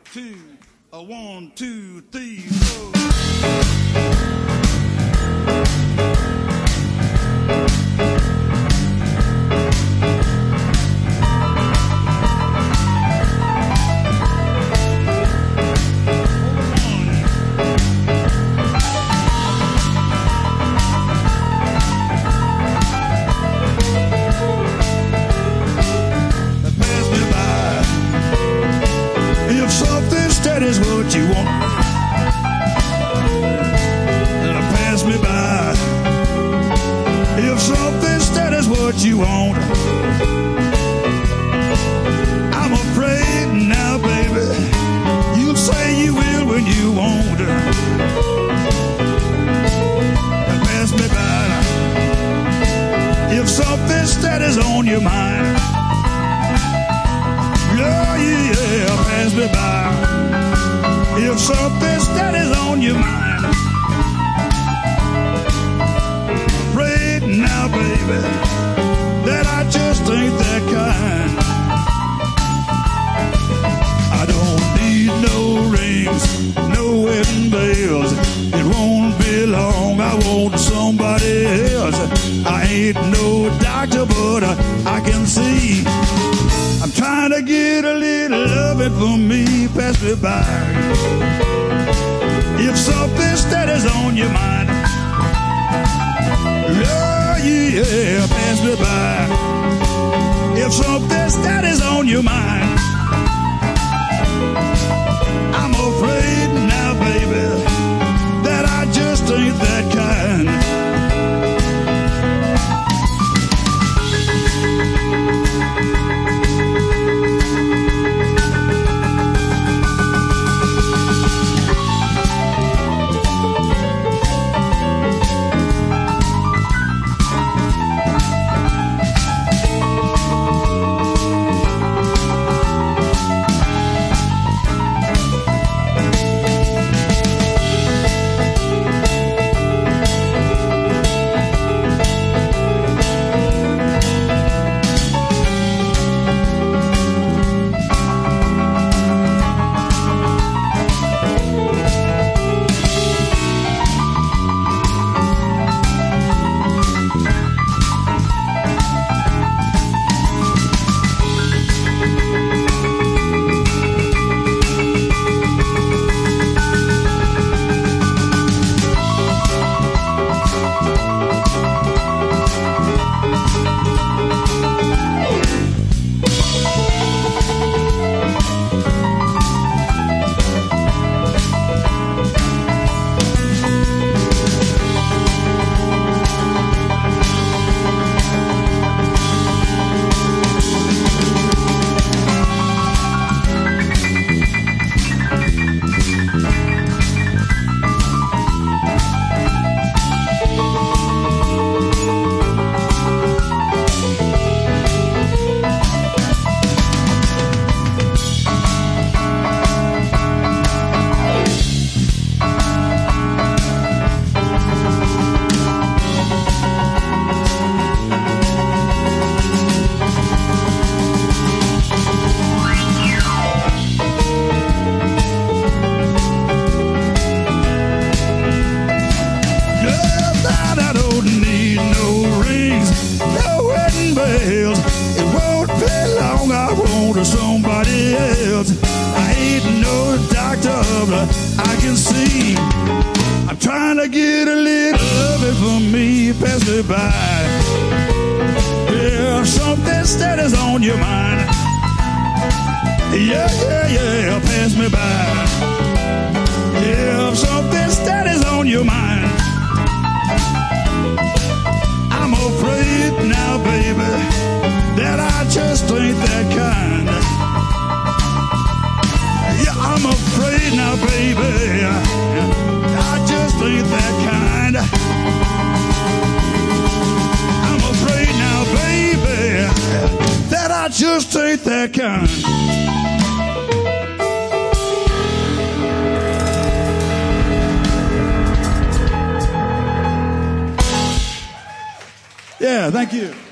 two, a 1, 2, 3, 4. Is what you want, and pass me by. If something steady is what you want, I'm afraid now, baby, you'll say you will when you won't. And pass me by. If something steady's on your mind, yeah, pass me by. If something steady's on your mind, afraid now, baby, that I just ain't that kind. I don't need no rings, no wedding bells. It won't be long, I want somebody else. I ain't no doctor, but I can see. I'm trying to get a little loving for me, pass me by. If something steady's on your mind, yeah, pass me by. If something steady's on your mind, I'm afraid now, baby, that I just ain't that kind. Somebody else. I ain't no doctor, but I can see. I'm trying to get a little loving for me, pass me by. Yeah, something steady's on your mind. Yeah, pass me by. Yeah, something steady's on your mind, I'm afraid now, baby, that I just ain't that kind. Yeah, I'm afraid now, baby, I just ain't that kind. I'm afraid now, baby, that I just ain't that kind. Yeah, thank you.